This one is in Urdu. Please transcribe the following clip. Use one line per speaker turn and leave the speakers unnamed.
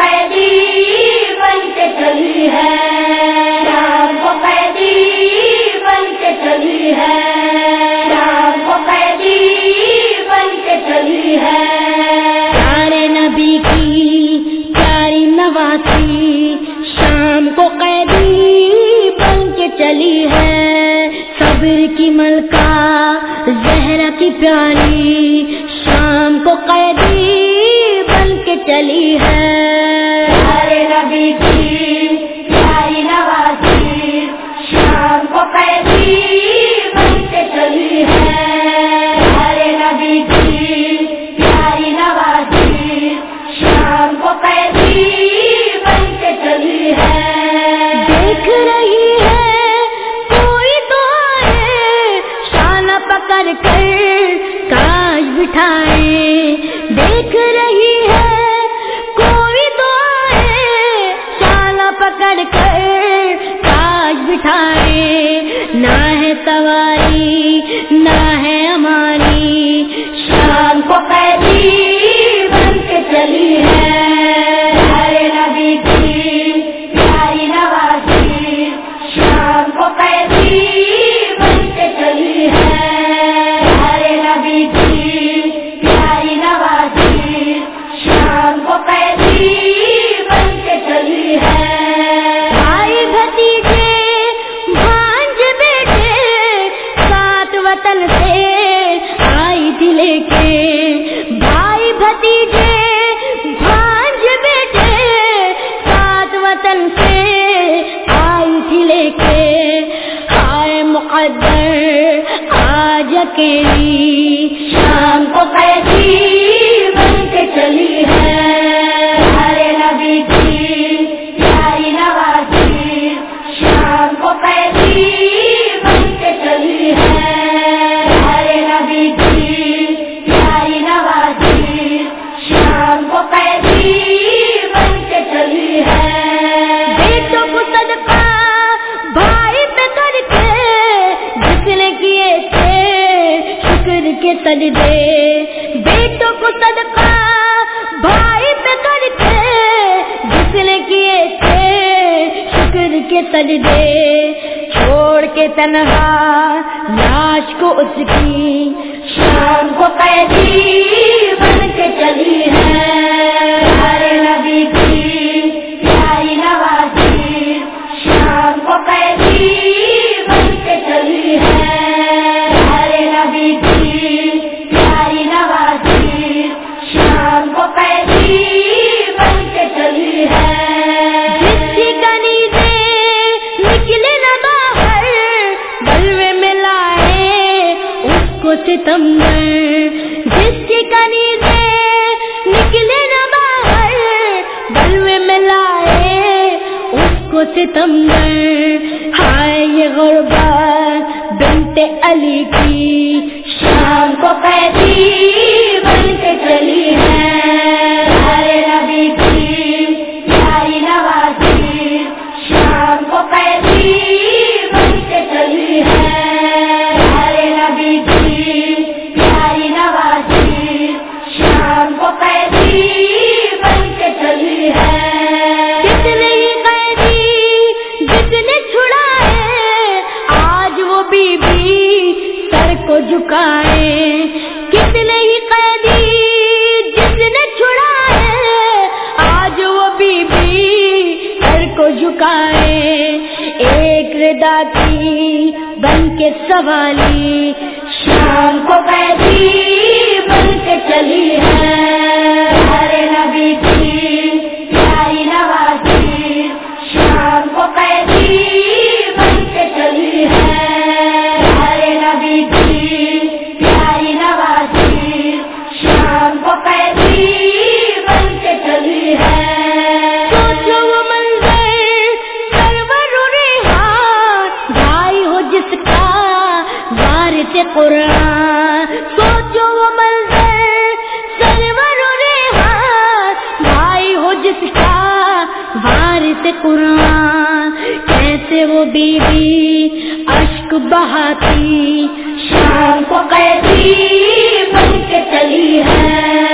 قیدی بن کے چلی ہے، شام کو قیدی بن کے چلی ہے، شام کو قیدی بن کے چلی ہے۔
پیارے نبی کی پیاری نواسی شام کو قیدی بن کے چلی ہے، صبر کی ملکہ زہرا کی پیاری شام کو قیدی بن کے چلی ہے۔
پیارے نبی کی پیاری نواسی شام کو قیدی بن کے چلی ہے، پیارے نبی کی پیاری نواسی شام کو قیدی بن کے چلی ہے۔
دیکھ رہی ہے کوئی تو آئے شانہ پکڑ کر کاش بٹھائے، دیکھ رہی ہے کوئی تو آئے شانہ پکڑ کر کاش بٹھائے، نہ ہے سواری نہ ہے ہماری
شام کو قیدی بن کے چلی ہے، پیارے نبی کی پیاری نواسی شام کو قیدی بن کے چلی ہے، پیارے نبی کی پیاری نواسی شام کو قیدی بن کے چلی ہے۔
بھائی بھتیجے بھانج بیٹے سات وطن سے آئی تھی لے کے، بھائی بھتیجے بھانج بیٹے سات وطن سے آئی تھی لے کے، ہائے مقدر آج اکیلی
شام کو قیدی بن کے چلی ہے، پیارے نبی کی پیاری نواسی شام کو قیدی بن کے چلی ہے، پیارے نبی کی پیاری نواسی شام کو قیدی بن کے چلی ہے۔
بیٹوں کو صدقہ بھائی پہ کر کے جس نے کیے تھے شکر کے سجدے، بیٹوں کو صدقہ بھائی پہ کر کے جس نے کیے تھے شکر کے سجدے، چھوڑ کے تنہا لاش کو اس کی
شام کو قیدی بن کے چلی ہے، پیارے نبی کی پیاری نواسی شام کو قیدی بن کے چلی ہے، پیارے نبی کی پیاری نواسی شام کو قیدی بن کے چلی ہے۔
جس کی کنی سے نکلے نہ باہر بلوے میں لائے اس کو ستمگر، جس کی کنی سے نکلے نہ باہر بلوے میں لائے اس کو ستمگر، ہائے یہ غربت بنت علی کی
شام کو قیدی بن کے چلی ہے، پیارے نبی کی پیاری نواسی شام کو قیدی بن کے چلی ہے، پیارے نبی کی پیاری نواسی شام کو قیدی بن کے چلی ہے۔
کتنے ہی قیدی جس نے چھڑائے آج وہ بی بی سر کو جھکائے، کتنے ہی قیدی جس نے چھڑائے آج وہ بی بی سر کو جھکائے، ایک ردا کی بن کے سوالی
شام کو قیدی بن کے چلی ہے، پیارے نبی کی پیاری نواسی شام کو قیدی بن کے چلی ہے، پیارے نبی کی پیاری نواسی شام کو قیدی بن کے چلی ہے۔
سوچو وہ منظر سرور و ریحان بھائی ہو جس کا وارث قرآن، سوچو وہ منظر سرور و ریحان بھائی ہو جس کا وارث قرآن، کیسے وہ بی بی اشک بہاتی
شام کو قیدی بن کے چلی ہے،